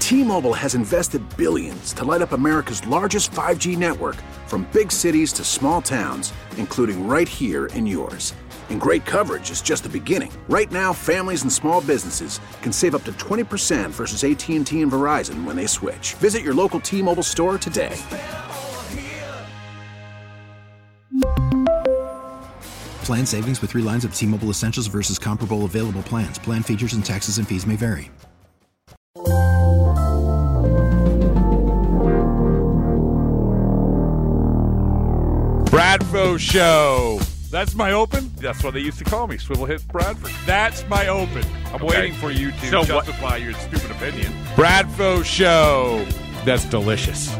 T-Mobile has invested billions to light up America's largest 5G network, from big cities to small towns, including right here in yours. And great coverage is just the beginning. Right now, families and small businesses can save up to 20% versus AT&T and Verizon when they switch. Visit your local T-Mobile store today. Plan savings with 3 lines of T-Mobile Essentials versus comparable available plans. Plan features and taxes and fees may vary. Bradfo Show. That's my open. That's what they used to call me, Swivel Hits Bradford. That's my open. I'm waiting for you to justify your stupid opinion. Bradfo Show. That's delicious.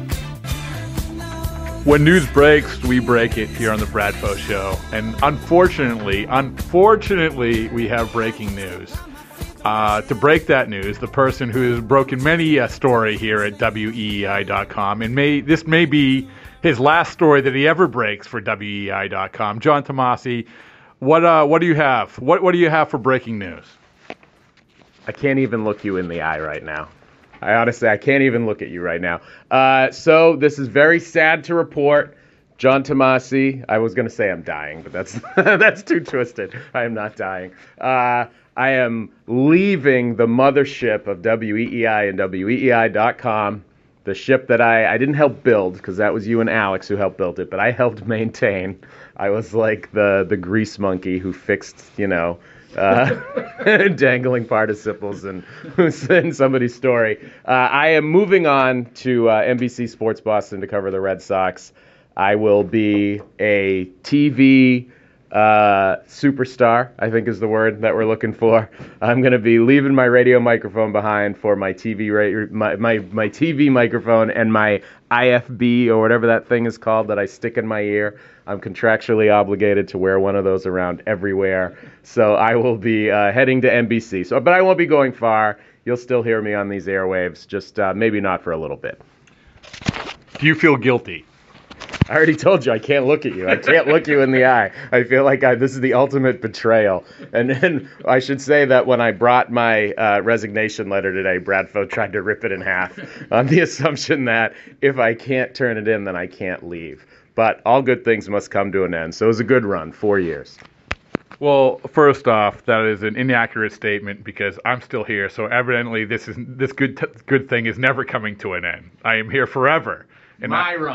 When news breaks, we break it here on the Bradfo Show. And unfortunately, we have breaking news. To break that news, the person who has broken many a story here at WEEI.com, and this may be his last story that he ever breaks for WEEI.com. John Tomasi, what do you have? What do you have for breaking news? I can't even look you in the eye right now. I can't even look at you right now. So this is very sad to report. John Tomasi, I was going to say I'm dying, but that's too twisted. I am not dying. I am leaving the mothership of WEEI and WEEI.com. The ship that I didn't help build, because that was you and Alex who helped build it, but I helped maintain. I was like the grease monkey who fixed, dangling participles and in somebody's story. I am moving on to NBC Sports Boston to cover the Red Sox. I will be a TV superstar, I think is the word that we're looking for. I'm going to be leaving my radio microphone behind for my TV my TV microphone and my IFB or whatever that thing is called that I stick in my ear. I'm contractually obligated to wear one of those around everywhere. So I will be heading to NBC. But I won't be going far. You'll still hear me on these airwaves, just maybe not for a little bit. Do you feel guilty? I already told you I can't look at you. I can't look you in the eye. I feel like this is the ultimate betrayal. And then I should say that when I brought my resignation letter today, Bradfo tried to rip it in half on the assumption that if I can't turn it in, then I can't leave. But all good things must come to an end. So it was a good run, 4 years. Well, first off, that is an inaccurate statement because I'm still here. So evidently, this good thing is never coming to an end. I am here forever. And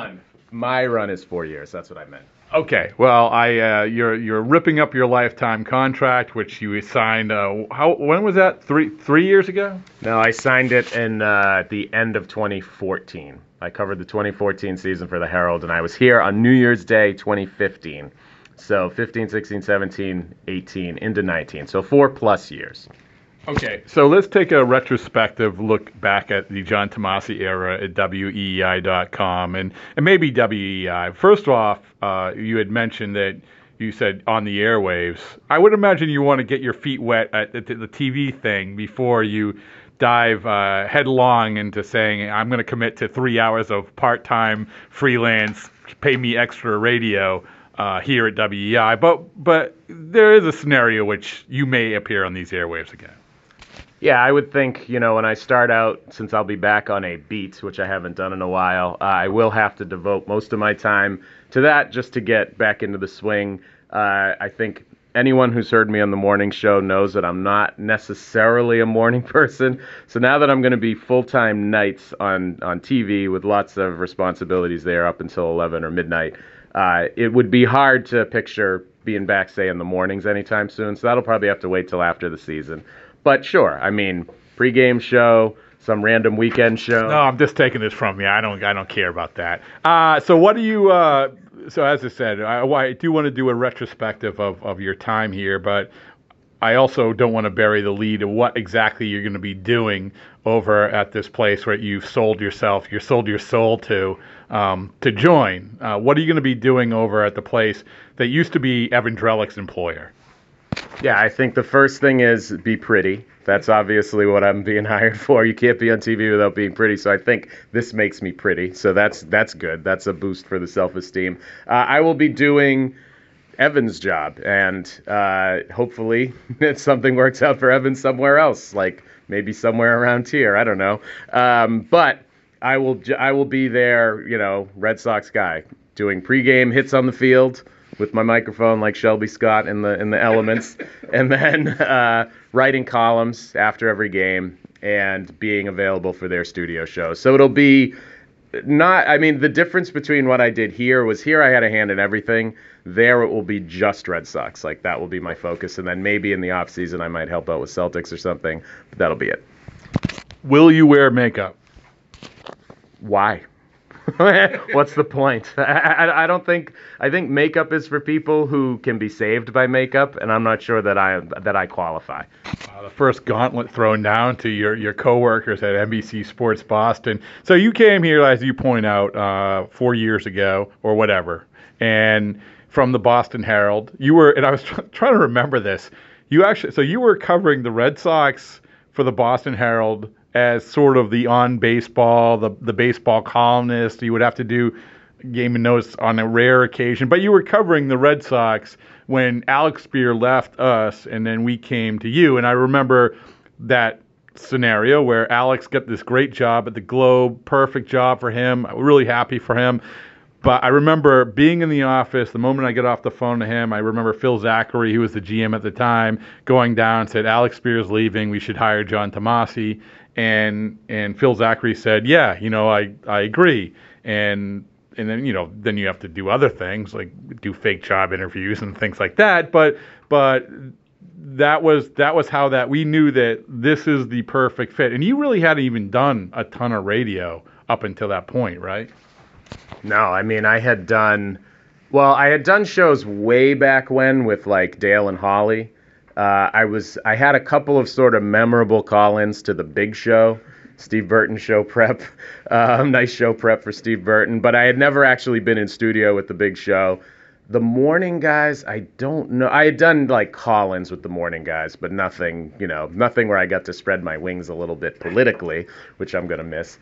My run is 4 years. That's what I meant. Okay. Well, you're ripping up your lifetime contract, which you signed. When was that? Three years ago? No, I signed it in the end of 2014. I covered the 2014 season for the Herald, and I was here on New Year's Day 2015. So 15, 16, 17, 18, into 19. So 4+ years. Okay, so let's take a retrospective look back at the John Tomasi era at WEEI.com and maybe WEEI. First off, you had mentioned that you said on the airwaves. I would imagine you want to get your feet wet at the TV thing before you dive headlong into saying, I'm going to commit to 3 hours of part-time freelance, pay me extra radio here at WEEI. But there is a scenario which you may appear on these airwaves again. Yeah, I would think, when I start out, since I'll be back on a beat, which I haven't done in a while, I will have to devote most of my time to that just to get back into the swing. I think anyone who's heard me on the morning show knows that I'm not necessarily a morning person. So now that I'm going to be full-time nights on TV with lots of responsibilities there up until 11 or midnight, it would be hard to picture being back, say, in the mornings anytime soon. So that'll probably have to wait till after the season. But sure, I mean, pregame show, some random weekend show. No, I'm just taking this from you. I don't care about that. So what do you? So as I said, I do want to do a retrospective of your time here, but I also don't want to bury the lead of what exactly you're going to be doing over at this place where you've sold your soul to join. What are you going to be doing over at the place that used to be Evan Drellick's employer? Yeah, I think the first thing is be pretty. That's obviously what I'm being hired for. You can't be on TV without being pretty, so I think this makes me pretty. So that's good. That's a boost for the self-esteem. I will be doing Evan's job, and hopefully something works out for Evan somewhere else, like maybe somewhere around here. I don't know, but I will be there, Red Sox guy, doing pregame hits on the field with my microphone like Shelby Scott in the Elements, and then writing columns after every game and being available for their studio shows. So it'll be the difference between what I did here was here I had a hand in everything. There it will be just Red Sox. Like, that will be my focus. And then maybe in the off season I might help out with Celtics or something. But that'll be it. Will you wear makeup? Why? What's the point? I don't think. I think makeup is for people who can be saved by makeup, and I'm not sure that I qualify. The first gauntlet thrown down to your coworkers at NBC Sports Boston. So you came here, as you point out, 4 years ago or whatever, and from the Boston Herald, you were. And I was trying to remember this. You were covering the Red Sox for the Boston Herald as sort of the on baseball, the baseball columnist. You would have to do game and notes on a rare occasion, but you were covering the Red Sox when Alex Spear left us, and then we came to you. And I remember that scenario where Alex got this great job at the Globe, perfect job for him. I'm really happy for him. But I remember being in the office, the moment I get off the phone to him, I remember Phil Zachary, who was the GM at the time, going down and said, Alex Spear's leaving, we should hire John Tomase. And Phil Zachary said, yeah, I agree. And then, then you have to do other things, like do fake job interviews and things like that. But that was how we knew that this is the perfect fit. And you really hadn't even done a ton of radio up until that point, right? No, I had done shows way back when with like Dale and Holly. I had a couple of sort of memorable call-ins to the Big Show, Steve Burton show prep, nice show prep for Steve Burton, but I had never actually been in studio with the Big Show. The morning guys, I don't know. I had done like call-ins with the morning guys, but nothing where I got to spread my wings a little bit politically, which I'm going to miss.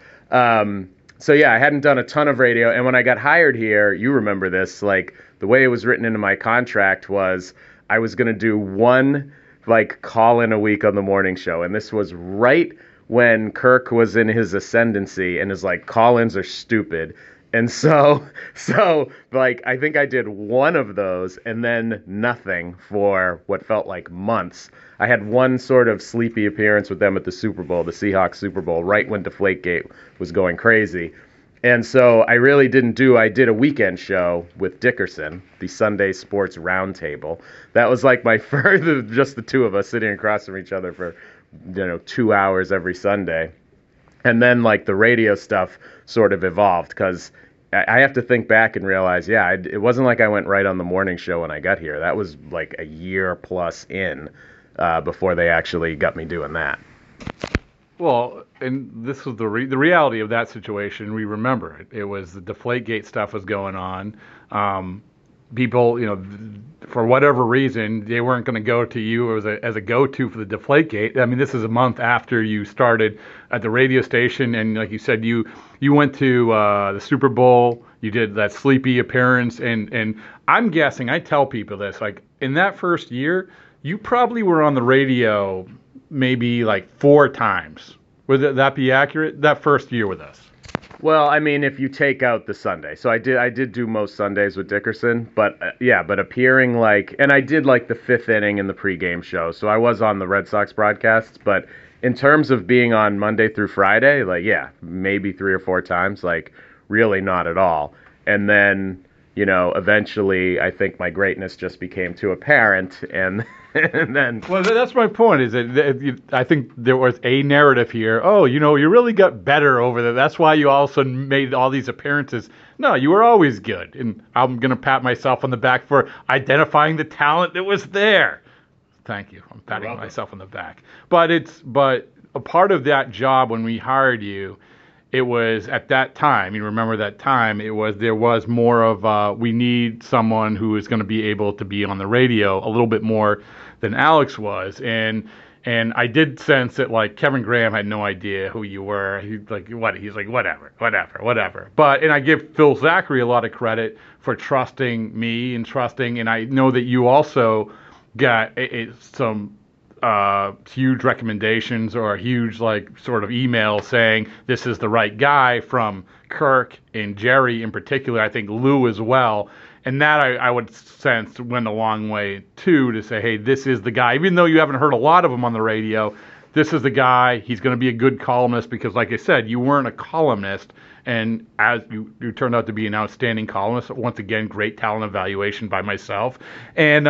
So yeah, I hadn't done a ton of radio, and when I got hired here, you remember this, like the way it was written into my contract was I was going to do one like call-in a week on the morning show, and this was right when Kirk was in his ascendancy and is like, call-ins are stupid. And so like I think I did one of those and then nothing for what felt like months. I had one sort of sleepy appearance with them at the Super Bowl, the Seahawks Super Bowl, right when Deflategate was going crazy. And so I really I did a weekend show with Dickerson, the Sunday Sports Roundtable. That was like my first, just the two of us sitting across from each other for 2 hours every Sunday. And then like the radio stuff sort of evolved because I have to think back and realize, it wasn't like I went right on the morning show when I got here. That was like a year plus in before they actually got me doing that. Well, and this was the reality of that situation. We remember it. It was the Deflategate stuff was going on. People, for whatever reason, they weren't going to go to you as a go-to for the Deflategate. I mean, this is a month after you started at the radio station, and like you said, you went to the Super Bowl. You did that sleepy appearance, and I'm guessing, I tell people this, like in that first year, you probably were on the radio maybe like 4 times. Would that be accurate? That first year with us? Well, if you take out the Sunday. So I did do most Sundays with Dickerson, but but appearing and I did like the 5th inning in the pregame show. So I was on the Red Sox broadcasts, but in terms of being on Monday through Friday, maybe 3 or 4 times, really not at all. And then, eventually I think my greatness just became too apparent and then... Well, that's my point, is that I think there was a narrative here. Oh, you really got better over there. That's why you all of a sudden made all these appearances. No, you were always good. And I'm going to pat myself on the back for identifying the talent that was there. Thank you. I'm patting myself on the back. But a part of that job when we hired you, it was at that time, you remember that time, there was more of we need someone who is going to be able to be on the radio a little bit more than Alex was. And And I did sense that, like, Kevin Graham had no idea who you were. He's like, whatever. And I give Phil Zachary a lot of credit for trusting me and I know that you also got some huge recommendations or a huge, like, sort of email saying this is the right guy from Kirk and Jerry in particular. I think Lou as well. And that I would sense went a long way, too, to say, hey, this is the guy. Even though you haven't heard a lot of him on the radio, this is the guy. He's going to be a good columnist because, like I said, you weren't a columnist. And as you turned out to be an outstanding columnist. Once again, great talent evaluation by myself. And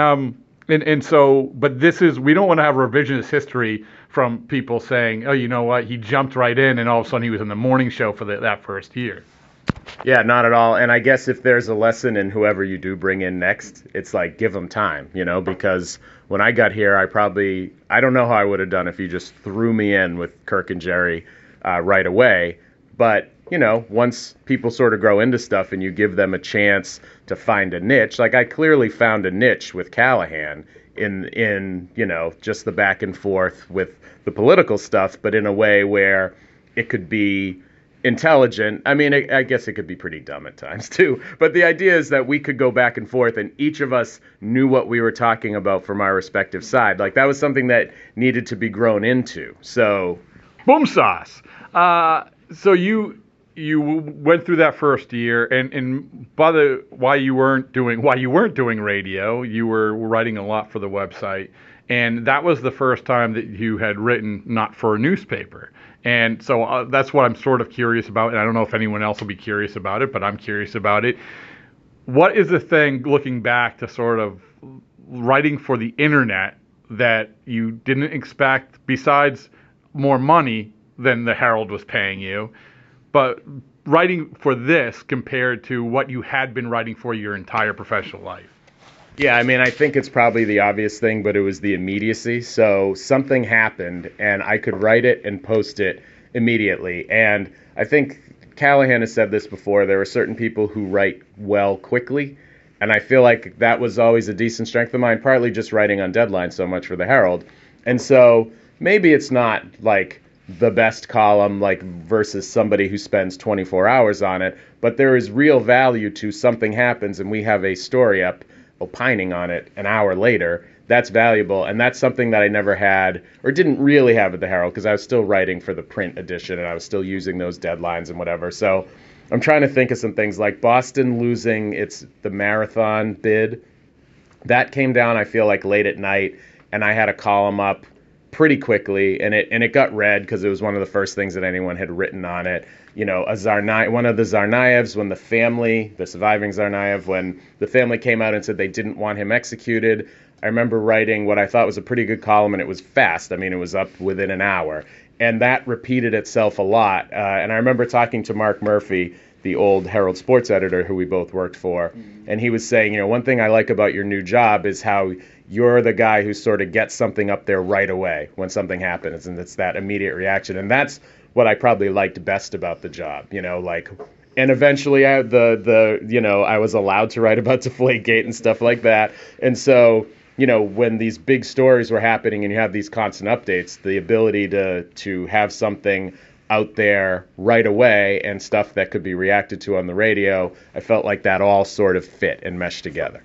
so, but we don't want to have revisionist history from people saying, oh, you know what, he jumped right in and all of a sudden he was in the morning show for that first year. Yeah, not at all. And I guess if there's a lesson in whoever you do bring in next, it's like give them time, because when I got here, I don't know how I would have done if you just threw me in with Kirk and Jerry right away. But, once people sort of grow into stuff and you give them a chance to find a niche, like I clearly found a niche with Callahan in just the back and forth with the political stuff, but in a way where it could be intelligent. I mean, I guess it could be pretty dumb at times too. But the idea is that we could go back and forth and each of us knew what we were talking about from our respective side. Like that was something that needed to be grown into. So, boom sauce. So you went through that first year, and while you weren't doing radio, you were writing a lot for the website, and that was the first time that you had written not for a newspaper. And so that's what I'm sort of curious about, and I don't know if anyone else will be curious about it, but I'm curious about it. What is the thing, looking back, to sort of writing for the internet that you didn't expect, besides more money than the Herald was paying you, but writing for this compared to what you had been writing for your entire professional life? Yeah, I mean, I think it's probably the obvious thing, but it was the immediacy. So something happened, and I could write it and post it immediately. And I think Callahan has said this before. There are certain people who write well quickly, and I feel like that was always a decent strength of mine, partly just writing on deadline so much for the Herald. And so maybe it's not like the best column, like versus somebody who spends 24 hours on it, but there is real value to something happens and we have a story up opining on it an hour later. That's valuable, and that's something that I never had or didn't really have at the Herald because I was still writing for the print edition and I was still using those deadlines and whatever. So I'm trying to think of some things like Boston losing the marathon bid. That came down, I feel like, late at night, and I had a column up pretty quickly, and it got read because it was one of the first things that anyone had written on it. One of the Tsarnaevs, when the surviving Tsarnaev, when the family came out and said they didn't want him executed, I remember writing what I thought was a pretty good column, and it was fast. I mean, it was up within an hour, and that repeated itself a lot. And I remember talking to Mark Murphy, the old Herald sports editor who we both worked for, and he was saying, one thing I like about your new job is how you're the guy who sort of gets something up there right away when something happens, and it's that immediate reaction. And that's what I probably liked best about the job, and eventually I was allowed to write about Deflategate and stuff like that. And so, when these big stories were happening and you have these constant updates, the ability to have something out there right away and stuff that could be reacted to on the radio, I felt like that all sort of fit and meshed together.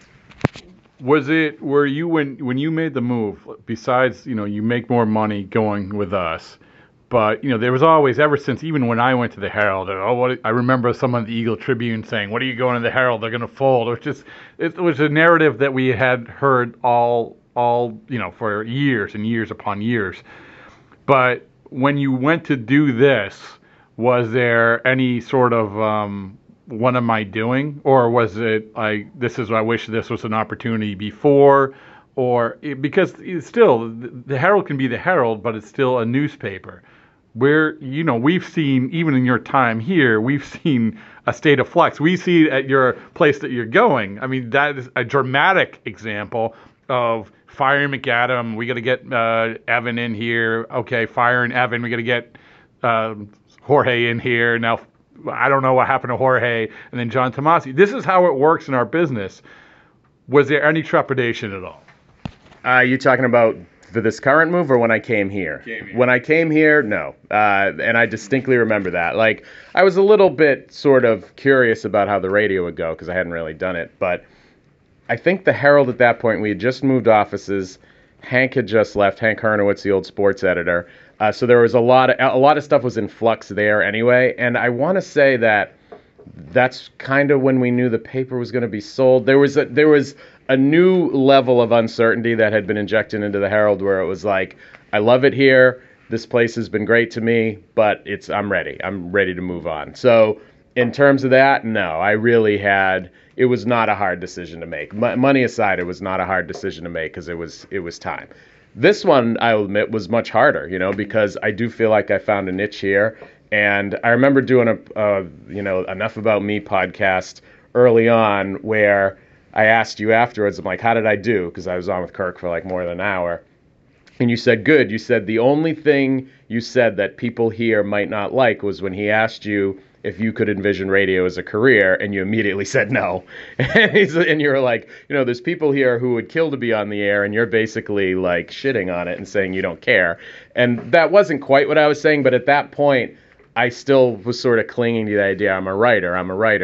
Were you when you made the move, besides, you make more money going with us, but, there was always, ever since, even when I went to the Herald, I remember someone at the Eagle Tribune saying, what are you going to the Herald? They're going to fold. It was a narrative that we had heard all for years and years upon years. But when you went to do this, was there any sort of, what am I doing? Or was it like, I wish this was an opportunity before? Or because still, the Herald can be the Herald, but it's still a newspaper. Where, we've seen, even in your time here, we've seen a state of flux. We see at your place that you're going. I mean, that is a dramatic example of firing McAdam. We got to get Evan in here. Okay, firing Evan. We got to get Jorge in here. Now, I don't know what happened to Jorge. And then John Tomasi. This is how it works in our business. Was there any trepidation at all? You talking about For this current move or when I came here? When I came here, no. And I distinctly remember that. Like, I was a little bit sort of curious about how the radio would go because I hadn't really done it. But I think the Herald at that point, we had just moved offices. Hank had just left. Hank Hernowitz, the old sports editor. So there was a lot of stuff was in flux there anyway. And I want to say that that's kind of when we knew the paper was going to be sold. There was a new level of uncertainty that had been injected into the Herald where it was like, I love it here. This place has been great to me, but I'm ready. I'm ready to move on. So in terms of that, no, it was not a hard decision to make. Money aside, it was not a hard decision to make because it was time. This one, I'll admit, was much harder, because I do feel like I found a niche here. And I remember doing a Enough About Me podcast early on where I asked you afterwards, I'm like, how did I do? Because I was on with Kirk for like more than an hour. And you said, good. You said the only thing you said that people here might not like was when he asked you if you could envision radio as a career, and you immediately said no. And you were like, there's people here who would kill to be on the air, and you're basically like shitting on it and saying you don't care. And that wasn't quite what I was saying, but at that point, I still was sort of clinging to the idea, I'm a writer.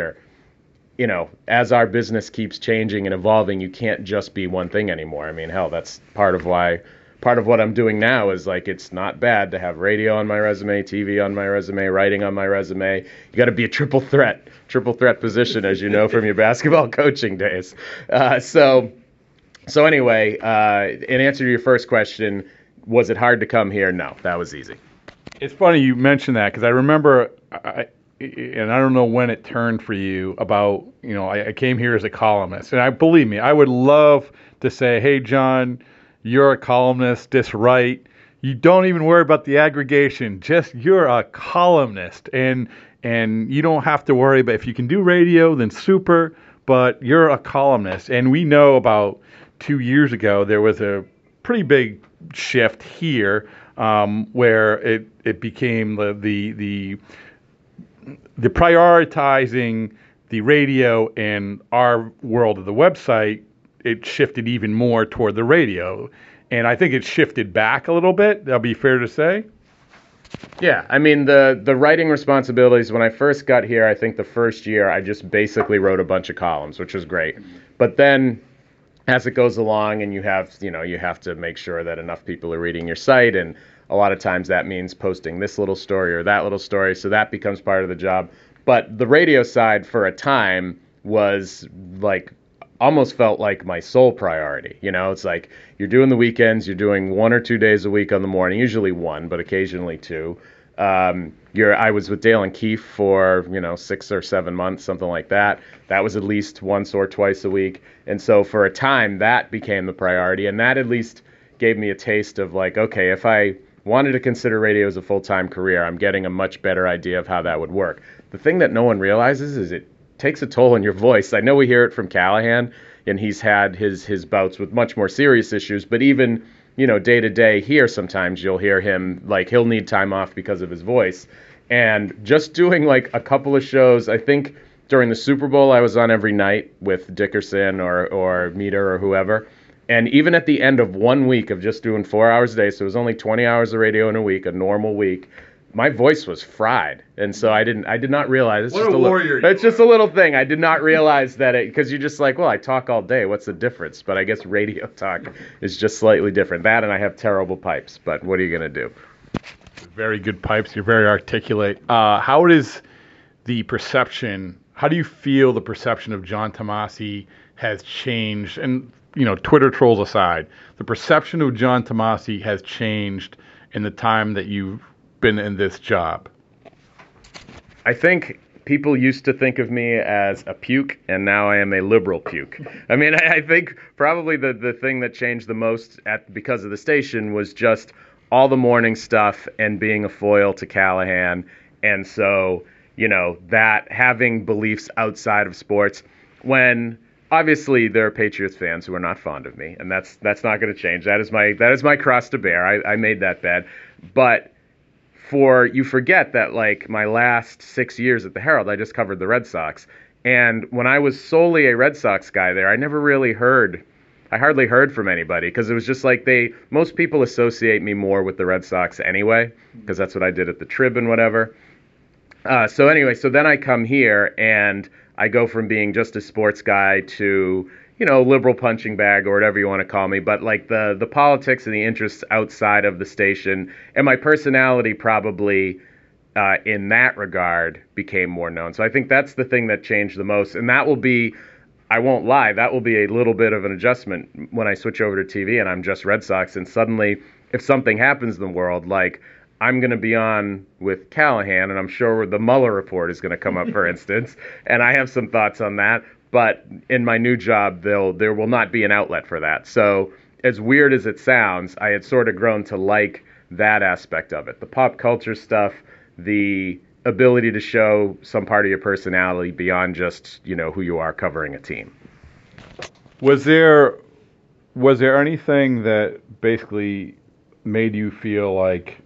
As our business keeps changing and evolving, you can't just be one thing anymore. I mean, hell, that's part of what I'm doing now is like, it's not bad to have radio on my resume, TV on my resume, writing on my resume. You got to be a triple threat position, as you know from your basketball coaching days. So anyway, in answer to your first question, was it hard to come here? No, that was easy. It's funny you mentioned that because I remember, and I don't know when it turned for you about, I came here as a columnist. And believe me, I would love to say, hey, John, you're a columnist, just write. You don't even worry about the aggregation. Just you're a columnist. And you don't have to worry about if you can do radio, then super, but you're a columnist. And we know about 2 years ago, there was a pretty big shift here where it became the prioritizing the radio and our world of the website, it shifted even more toward the radio. And I think it shifted back a little bit. That'll be fair to say. Yeah, I mean, the writing responsibilities, when I first got here, I think the first year I just basically wrote a bunch of columns, which was great. But then as it goes along and you have to make sure that enough people are reading your site, and a lot of times that means posting this little story or that little story, so that becomes part of the job. But the radio side for a time was like almost felt like my sole priority. It's like you're doing the weekends, you're doing 1 or 2 days a week on the morning, usually one, but occasionally two. I was with Dale and Keefe for 6 or 7 months, something like that. That was at least once or twice a week. And so for a time that became the priority, and that at least gave me a taste of like, okay, if I wanted to consider radio as a full-time career, I'm getting a much better idea of how that would work. The thing that no one realizes is it takes a toll on your voice. I know we hear it from Callahan, and he's had his bouts with much more serious issues, but even day to day here, sometimes you'll hear him like he'll need time off because of his voice. And just doing like a couple of shows, I think during the Super Bowl I was on every night with Dickerson or Meter or whoever. And even at the end of 1 week of just doing 4 hours a day, so it was only 20 hours of radio in a week, a normal week, my voice was fried. And so I did not realize. It's just a little thing. I did not realize that because you're just like, well, I talk all day. What's the difference? But I guess radio talk is just slightly different. That, and I have terrible pipes. But what are you going to do? Very good pipes. You're very articulate. How do you feel the perception of John Tomase has changed? And, Twitter trolls aside, the perception of John Tomase has changed in the time that you've been in this job. I think people used to think of me as a puke, and now I am a liberal puke. I mean, I think probably the thing that changed the most because of the station was just all the morning stuff and being a foil to Callahan. And so, that having beliefs outside of sports, when obviously there are Patriots fans who are not fond of me, and that's not going to change. That is my cross to bear. I made that bet. But you forget that like my last 6 years at the Herald, I just covered the Red Sox. And when I was solely a Red Sox guy there, I never really heard I hardly heard from anybody because it was just like most people associate me more with the Red Sox anyway, because that's what I did at the Trib and whatever. So then I come here and I go from being just a sports guy to, liberal punching bag or whatever you want to call me, but like the politics and the interests outside of the station and my personality probably in that regard became more known. So I think that's the thing that changed the most. And that will be, I won't lie, that will be a little bit of an adjustment when I switch over to TV and I'm just Red Sox. And suddenly, if something happens in the world, like I'm going to be on with Callahan, and I'm sure the Mueller report is going to come up, for instance, and I have some thoughts on that. But in my new job, there will not be an outlet for that. So as weird as it sounds, I had sort of grown to like that aspect of it. The pop culture stuff, the ability to show some part of your personality beyond just, who you are covering a team. Was there anything that basically made you feel like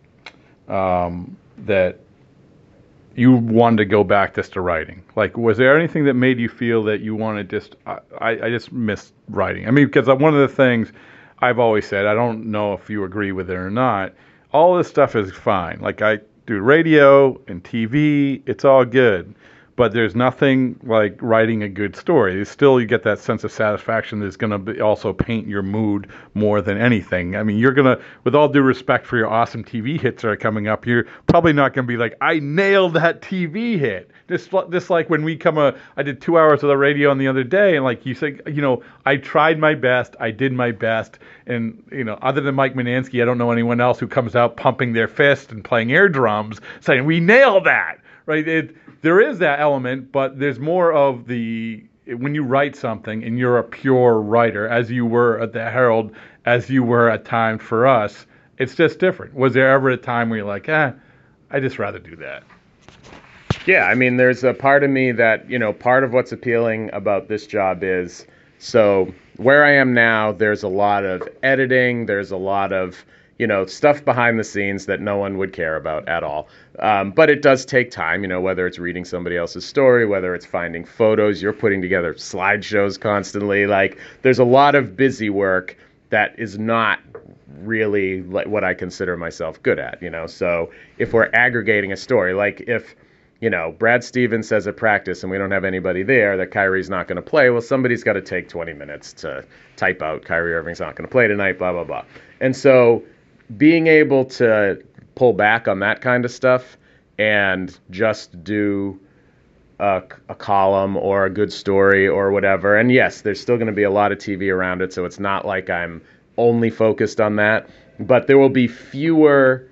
that you wanted to go back just to writing? Like, was there anything that made you feel that you wanted I just miss writing? I mean, because one of the things I've always said, I don't know if you agree with it or not, all this stuff is fine. Like, I do radio and TV, it's all good. But there's nothing like writing a good story. Still, you get that sense of satisfaction that's going to also paint your mood more than anything. I mean, you're going to, with all due respect for your awesome TV hits that are coming up, you're probably not going to be like, I nailed that TV hit. Just like when I did 2 hours of the radio on the other day, and like you said, I tried my best, I did my best, and, other than Mike Manansky, I don't know anyone else who comes out pumping their fist and playing air drums saying, we nailed that, right? There is that element, but there's more of when you write something and you're a pure writer, as you were at the Herald, as you were at times for us, it's just different. Was there ever a time where you're like, I'd just rather do that? Yeah, I mean, there's a part of me that, part of what's appealing about this job is, so where I am now, there's a lot of editing, there's a lot of stuff behind the scenes that no one would care about at all. But it does take time, whether it's reading somebody else's story, whether it's finding photos, you're putting together slideshows constantly. Like, there's a lot of busy work that is not really what I consider myself good at, So if we're aggregating a story, like if, Brad Stevens says at practice and we don't have anybody there that Kyrie's not going to play, well, somebody's got to take 20 minutes to type out Kyrie Irving's not going to play tonight, blah, blah, blah. And so being able to pull back on that kind of stuff and just do a column or a good story or whatever. And yes, there's still going to be a lot of TV around it, so it's not like I'm only focused on that. But there will be fewer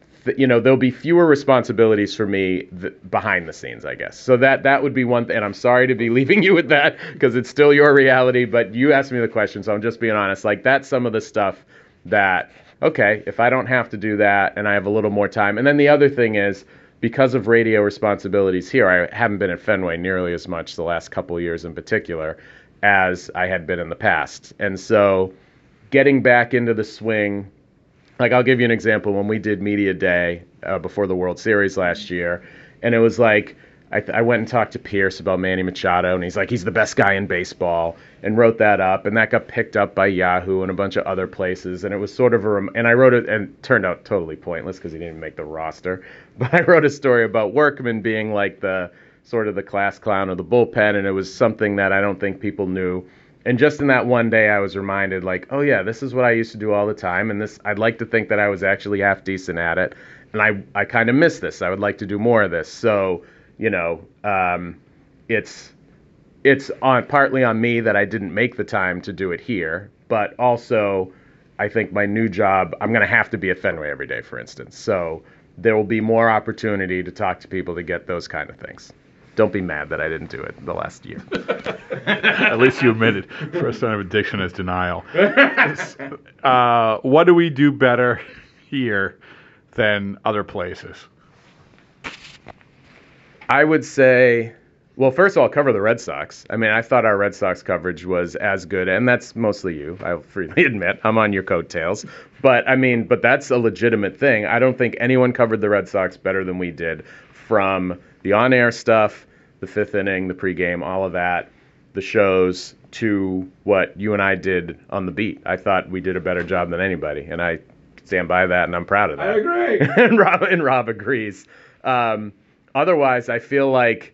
responsibilities for me behind the scenes, I guess. So that would be one thing. And I'm sorry to be leaving you with that because it's still your reality, but you asked me the question, so I'm just being honest. Like, that's some of the stuff that, okay, if I don't have to do that and I have a little more time. And then the other thing is, because of radio responsibilities here, I haven't been at Fenway nearly as much the last couple of years in particular as I had been in the past. And so getting back into the swing, like I'll give you an example. When we did Media Day before the World Series last year, and it was like, I went and talked to Pierce about Manny Machado, and he's like, he's the best guy in baseball, and wrote that up, and that got picked up by Yahoo and a bunch of other places, and it was sort of and I wrote it, and it turned out totally pointless because he didn't even make the roster, but I wrote a story about Workman being like the sort of the class clown of the bullpen, and it was something that I don't think people knew. And just in that one day, I was reminded, like, oh yeah, this is what I used to do all the time, and I'd like to think that I was actually half decent at it, and I kind of miss this. I would like to do more of this. So, it's partly on me that I didn't make the time to do it here, but also I think my new job, I'm going to have to be at Fenway every day, for instance. So there will be more opportunity to talk to people to get those kind of things. Don't be mad that I didn't do it the last year. At least you admitted. First sign of addiction is denial. What do we do better here than other places? I would say, well, first of all, cover the Red Sox. I mean, I thought our Red Sox coverage was as good, and that's mostly you. I'll freely admit I'm on your coattails. But that's a legitimate thing. I don't think anyone covered the Red Sox better than we did, from the on-air stuff, the fifth inning, the pregame, all of that. the shows to what you and I did on the beat. I thought we did a better job than anybody, and I stand by that, and I'm proud of that. I agree. and Rob agrees. Otherwise, I feel like,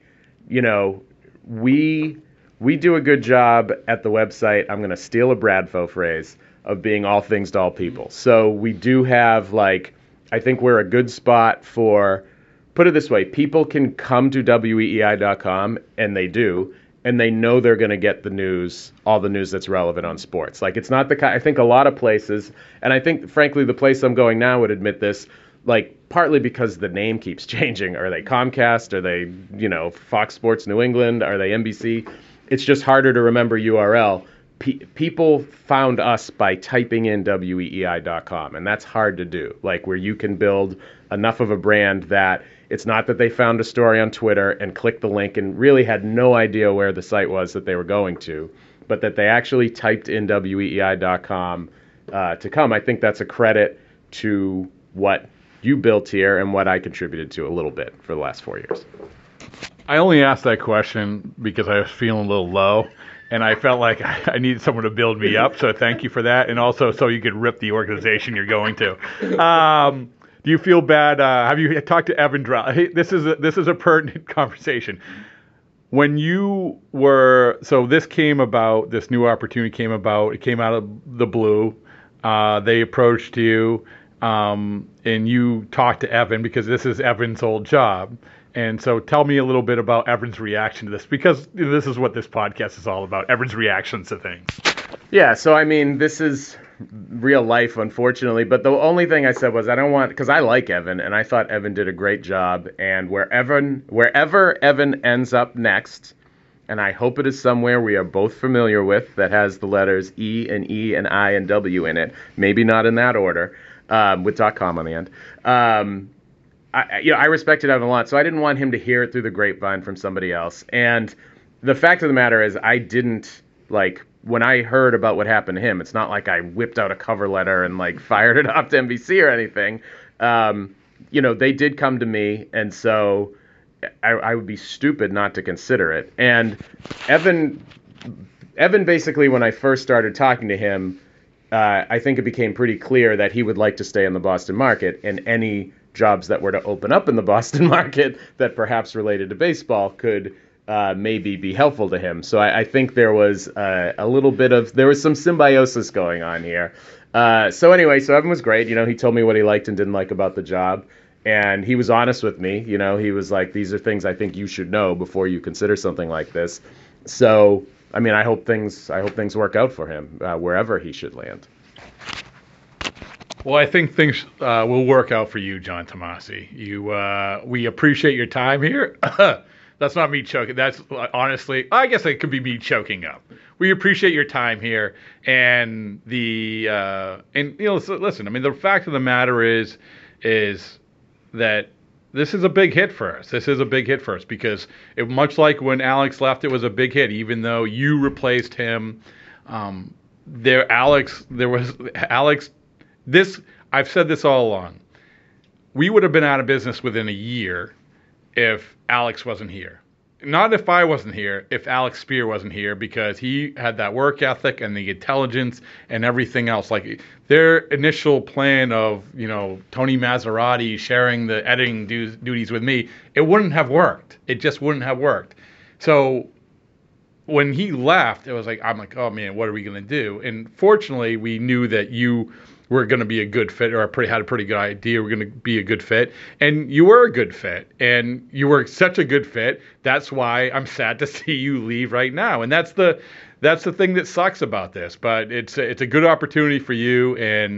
we do a good job at the website. I'm going to steal a Bradfo phrase of being all things to all people. So we do have, I think we're a good spot for, put it this way, people can come to weei.com, and they do, and they know they're going to get the news, all the news that's relevant on sports. It's not I think a lot of places, and I think, frankly, the place I'm going now would admit this, partly because the name keeps changing. Are they Comcast? Are they, Fox Sports New England? Are they NBC? It's just harder to remember URL. People found us by typing in weei.com, and that's hard to do, where you can build enough of a brand that it's not that they found a story on Twitter and clicked the link and really had no idea where the site was that they were going to, but that they actually typed in weei.com to come. I think that's a credit to what you built here and what I contributed to a little bit for the last 4 years. I only asked that question because I was feeling a little low, and I felt like I needed someone to build me up, so thank you for that, and also so you could rip the organization you're going to. Do you feel bad? Have you talked to Evan Drell? Hey, this is a pertinent conversation. When you were, so this new opportunity came about, it came out of the blue. They approached you, and you talked to Evan because this is Evan's old job. And so tell me a little bit about Evan's reaction to this, because this is what this podcast is all about, Evan's reactions to things. Yeah, so this is real life, unfortunately, but the only thing I said was because I like Evan, and I thought Evan did a great job, and wherever Evan ends up next, and I hope it is somewhere we are both familiar with that has the letters E and I and W in it, maybe not in that order, with .com on the end. I respected Evan a lot, so I didn't want him to hear it through the grapevine from somebody else. And the fact of the matter is, I didn't, when I heard about what happened to him, it's not like I whipped out a cover letter and, fired it off to NBC or anything. They did come to me, and so I would be stupid not to consider it. And Evan basically, when I first started talking to him, I think it became pretty clear that he would like to stay in the Boston market, and any jobs that were to open up in the Boston market that perhaps related to baseball could maybe be helpful to him. So I think there was there was some symbiosis going on here. So Evan was great. He told me what he liked and didn't like about the job, and he was honest with me. He was like, these are things I think you should know before you consider something like this. So, I hope things work out for him wherever he should land. Well, I think things will work out for you, John Tomase. We appreciate your time here. That's not me choking. That's honestly, I guess it could be me choking up. We appreciate your time here, and listen. The fact of the matter is that this is a big hit for us. This is a big hit for us because much like when Alex left, it was a big hit, even though you replaced him. Alex. I've said this all along. We would have been out of business within a year if Alex wasn't here. Not if I wasn't here, if Alex Spear wasn't here, because he had that work ethic and the intelligence and everything else. Their initial plan of, Tony Maserati sharing the editing duties with me, it wouldn't have worked. It just wouldn't have worked. So when he left, I'm like, oh man, what are we going to do? And fortunately, we knew that you were going to be a good fit, or had a pretty good idea we're going to be a good fit. And you were a good fit, and you were such a good fit. That's why I'm sad to see you leave right now. And that's the thing that sucks about this. But it's a good opportunity for you, and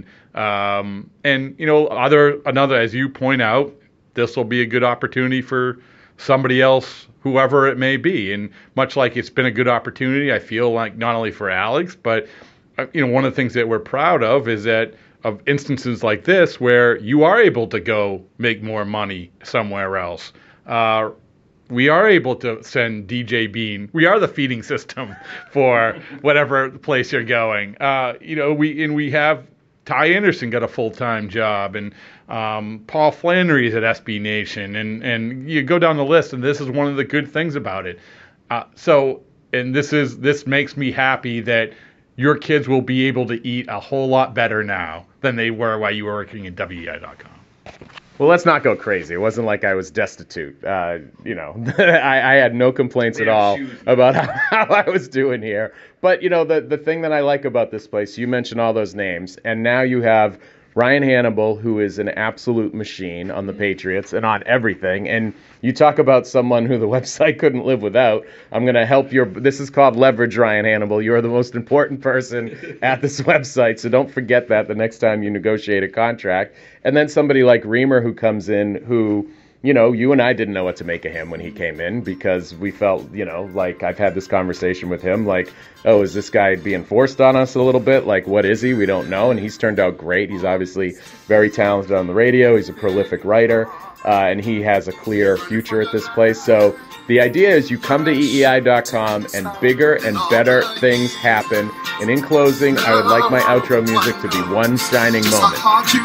another, as you point out, this will be a good opportunity for somebody else, whoever it may be. And much like it's been a good opportunity, I feel like not only for Alex, but one of the things that we're proud of is that of instances like this where you are able to go make more money somewhere else. We are able to send DJ Bean. We are the feeding system for whatever place you're going. We have Ty Anderson got a full-time job, and Paul Flannery is at SB Nation, and you go down the list, and this is one of the good things about it. So and this makes me happy that your kids will be able to eat a whole lot better now than they were while you were working at WEEI.com. Well, let's not go crazy. It wasn't like I was destitute. I had no complaints at all about how I was doing here. But, the thing that I like about this place, you mentioned all those names, and now you have Ryan Hannable, who is an absolute machine on the Patriots and on everything. And you talk about someone who the website couldn't live without. I'm going to help this is called leverage, Ryan Hannable. You are the most important person at this website, so don't forget that the next time you negotiate a contract. And then somebody like Reamer who comes in who, you and I didn't know what to make of him when he came in because we felt, like I've had this conversation with him, like, oh, is this guy being forced on us a little bit? Like, what is he? We don't know. And he's turned out great. He's obviously very talented on the radio. He's a prolific writer, and he has a clear future at this place. So the idea is you come to EEI.com and bigger and better things happen. And in closing, I would like my outro music to be one shining moment.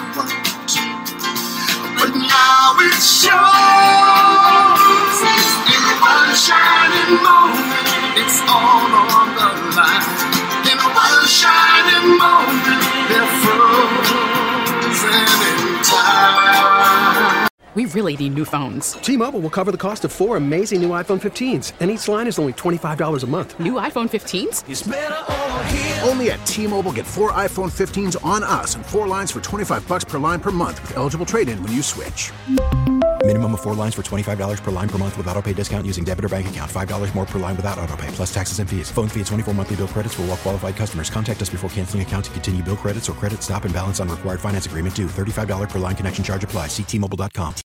But now it shows in one shining moment, it's all on the line. In one shining moment, they're frozen in time. We really need new phones. T-Mobile will cover the cost of 4 amazing new iPhone 15s, and each line is only $25 a month. New iPhone 15s? It's better over here. Only at T-Mobile, get 4 iPhone 15s on us and 4 lines for $25 per line per month with eligible trade-in when you switch. Minimum of 4 lines for $25 per line per month with autopay discount using debit or bank account. $5 more per line without autopay, plus taxes and fees. Phone fee at 24 monthly bill credits for well-qualified customers. Contact us before canceling account to continue bill credits or credit stop and balance on required finance agreement due. $35 per line connection charge applies. See T-Mobile.com.